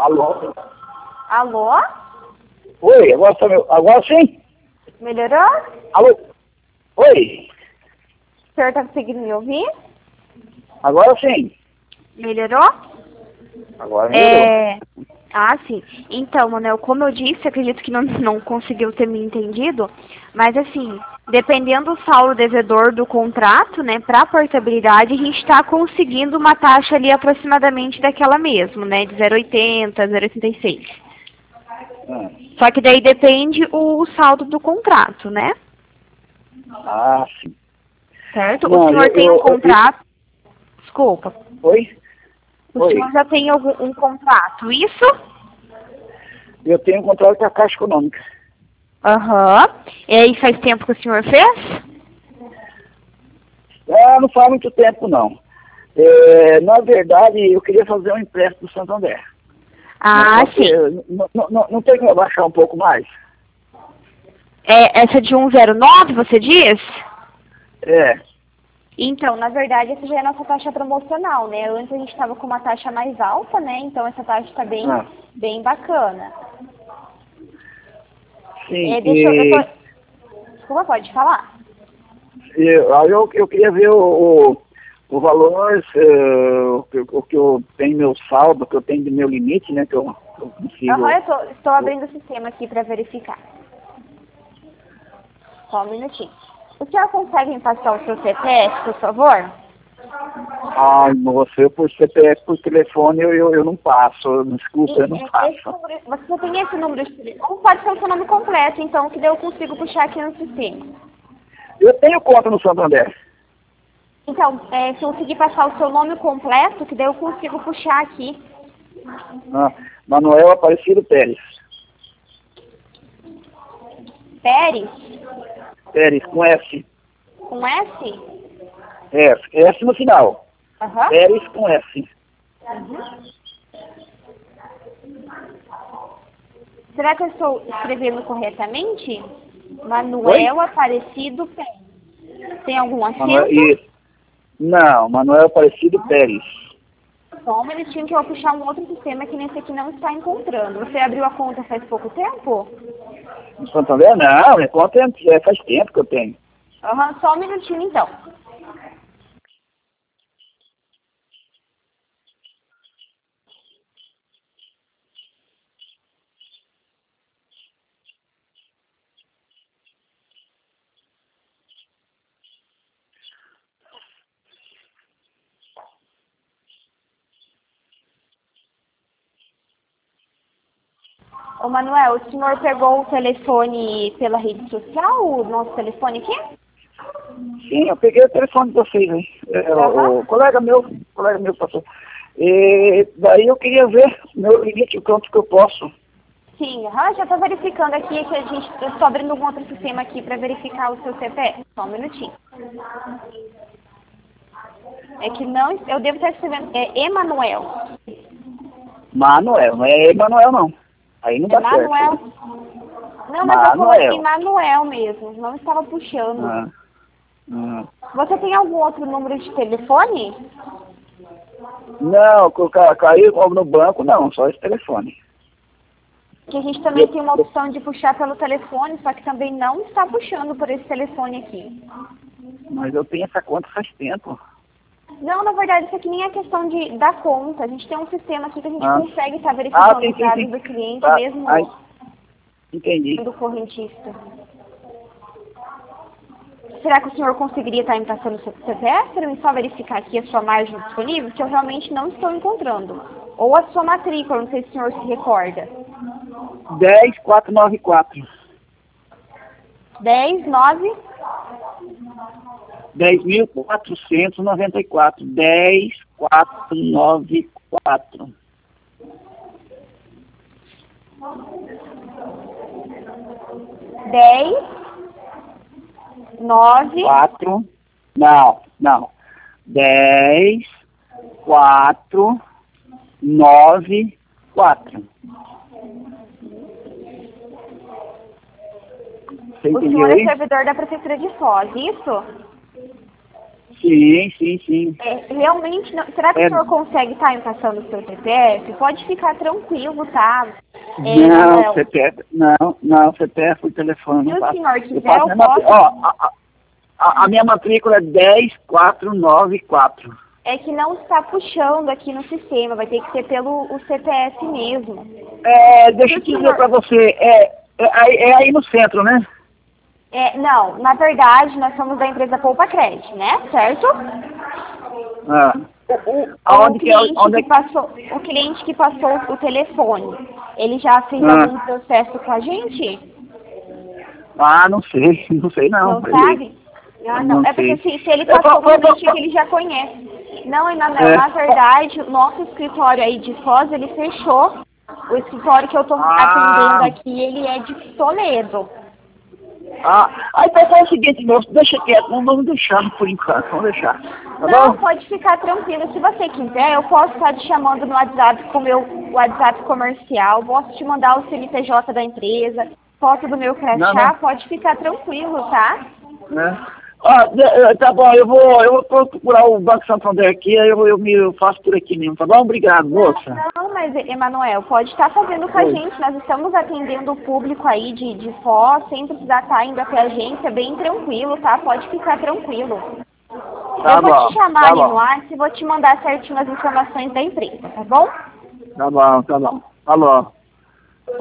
Alô? Alô? Oi, agora, agora sim? Melhorou? Alô? Oi? O senhor tá conseguindo me ouvir? Agora sim. Melhorou? Agora melhorou. Ah, sim. Então, Manuel, como eu disse, acredito que não conseguiu ter me entendido, mas assim, dependendo do saldo devedor do contrato, né, para portabilidade, a gente está conseguindo uma taxa ali aproximadamente daquela mesmo, né, de 0,80, 0,86. Só que daí depende o saldo do contrato, né? Ah, sim. Certo? Não, O senhor tem um contrato... Desculpa. Oi? O senhor já tem um contrato, isso? Eu tenho um contrato com a Caixa Econômica. Aham. E aí faz tempo que o senhor fez? Não faz muito tempo, não. Na verdade, eu queria fazer um empréstimo do Santander. Ah, sim. Não tem como abaixar um pouco mais? Essa de 109, você diz? É. Então, na verdade, essa já é a nossa taxa promocional, né? Antes a gente estava com uma taxa mais alta, né? Então essa taxa está bem bacana. Sim, Desculpa, pode falar. eu queria ver o valor, o que eu tenho meu saldo, o que eu tenho de meu limite, né? Que eu consigo. Eu estou abrindo o sistema aqui para verificar. Só um minutinho. O senhor consegue me passar o seu CPF, por favor? Ai, moça, eu por CPF, por telefone, eu não passo. Desculpa, eu não passo. Você só tem esse número de telefone? Ou pode ser o seu nome completo, então, que daí eu consigo puxar aqui no sistema. Eu tenho conta no Santander. Então, se eu conseguir passar o seu nome completo, que daí eu consigo puxar aqui. Manuel Aparecido Pérez. Pérez? Pérez, com S. Com S? S no final. Aham. Pérez com S. Será que eu estou escrevendo corretamente? Manuel Aparecido Pérez. Tem algum acento? Não, Manuel Aparecido Pérez. Só um minutinho que eu vou puxar um outro sistema que nesse aqui não está encontrando. Você abriu a conta faz pouco tempo? No Santander? Não, minha conta faz tempo que eu tenho. Aham, só um minutinho então. Ô Manuel, o senhor pegou o telefone pela rede social, o nosso telefone aqui? Sim, eu peguei o telefone de vocês aí. O colega meu passou. E daí eu queria ver meu limite, o quanto que eu posso. Sim, já estou verificando aqui que eu estou abrindo um outro sistema aqui para verificar o seu CPF. Só um minutinho. É que não, eu devo estar escrevendo, Emanuel. Manuel, não é Emanuel não. Aí não dá Manuel. certo. Não, mas eu coloquei Manuel mesmo, não estava puxando. Você tem algum outro número de telefone? Não, caiu no banco, não, só esse telefone. Que a gente também tem uma opção de puxar pelo telefone, só que também não está puxando por esse telefone aqui. Mas eu tenho essa conta faz tempo. Não, na verdade, isso aqui nem é questão da conta. A gente tem um sistema aqui que a gente consegue estar verificando os dados do cliente mesmo entendi. do correntista. Será que o senhor conseguiria estar me passando o seu CPF para eu só verificar aqui a sua margem disponível? Que eu realmente não estou encontrando. Ou a sua matrícula, não sei se o senhor se recorda. 10494. 10.9? 10.494. 10.494. 10.9? 4. Não. 10.494. Você o senhor é servidor da Prefeitura de Foz, isso? Sim, sim, sim. Realmente, não, será que o senhor consegue estar passando o seu CPF? Pode ficar tranquilo, tá? Não, Manuel. CPF, não, CPF por telefone. Se Não o passa. senhor Eu quiser, passo eu minha posso. a minha matrícula é 10494. É que não está puxando aqui no sistema, vai ter que ser pelo o CPF mesmo. Deixa eu Se o dizer senhor... pra você, é aí no centro, né? não, na verdade, nós somos da empresa Poupa Cred, né? Certo? Ah. O cliente que passou o telefone, ele já fez algum processo com a gente? Não sei, não sei não. Não sabe? Ah, não. Não É porque sei. se ele passou com a gente é que ele já conhece. Não, na verdade, o nosso escritório aí de Foz, ele fechou. O escritório que eu tô atendendo aqui, ele é de Toledo. Então é o seguinte, moço, deixa quieto, não vamos deixar por enquanto, vamos deixar. Tá Não, bom? pode ficar tranquilo. Se você quiser, eu posso estar te chamando no WhatsApp com o meu WhatsApp comercial, posso te mandar o CNPJ da empresa, foto do meu crachá, pode ficar tranquilo, tá? Tá bom, eu vou procurar o Banco Santander aqui, aí eu faço por aqui mesmo, tá bom? Obrigado, moça. Não, mas, Emanuel, pode estar fazendo com a gente. Nós estamos atendendo o público aí de Foz, sem precisar estar indo até a agência, bem tranquilo, tá? Pode ficar tranquilo. Eu vou te chamar ali no WhatsApp e vou te mandar certinho as informações da empresa, tá bom? Tá bom. Alô.